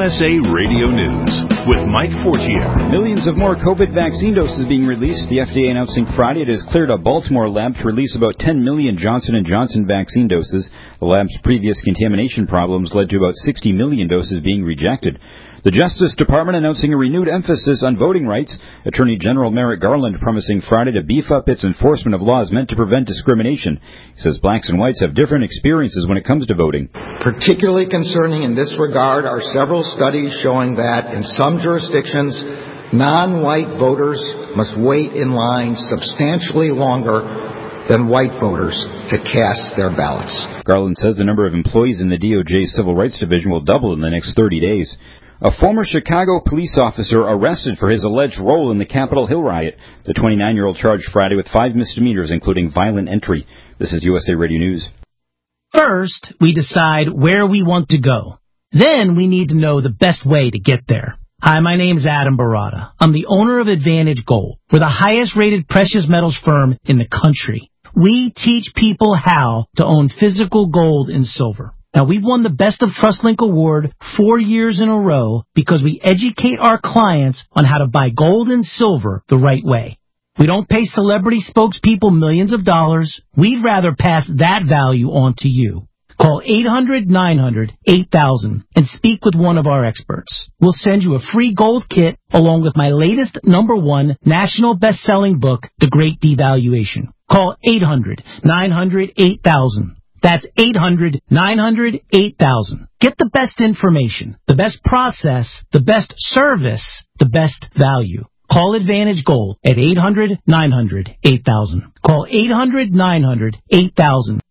USA Radio News with Mike Fortier. Millions of more COVID vaccine doses being released. The FDA announcing Friday it has cleared a Baltimore lab to release about 10 million Johnson & Johnson vaccine doses. The lab's previous contamination problems led to about 60 million doses being rejected. The Justice Department announcing a renewed emphasis on voting rights. Attorney General Merrick Garland promising Friday to beef up its enforcement of laws meant to prevent discrimination. He says blacks and whites have different experiences when it comes to voting. Particularly concerning in this regard are several studies showing that in some jurisdictions, non-white voters must wait in line substantially longer than white voters to cast their ballots. Garland says the number of employees in the DOJ Civil Rights Division will double in the next 30 days. A former Chicago police officer arrested for his alleged role in the Capitol Hill riot. The 29-year-old charged Friday with 5 misdemeanors, including violent entry. This is USA Radio News. First, we decide where we want to go. Then we need to know the best way to get there. Hi, my name's Adam Barada. I'm the owner of Advantage Gold. We're the highest-rated precious metals firm in the country. We teach people how to own physical gold and silver. Now, we've won the Best of TrustLink Award 4 years in a row because we educate our clients on how to buy gold and silver the right way. We don't pay celebrity spokespeople millions of dollars. We'd rather pass that value on to you. Call 800-900-8000 and speak with one of our experts. We'll send you a free gold kit along with my latest #1 national best-selling book, The Great Devaluation. Call 800-900-8000. That's 800-900-8000. Get the best information, the best process, the best service, the best value. Call Advantage Gold at 800-900-8000. Call 800-900-8000.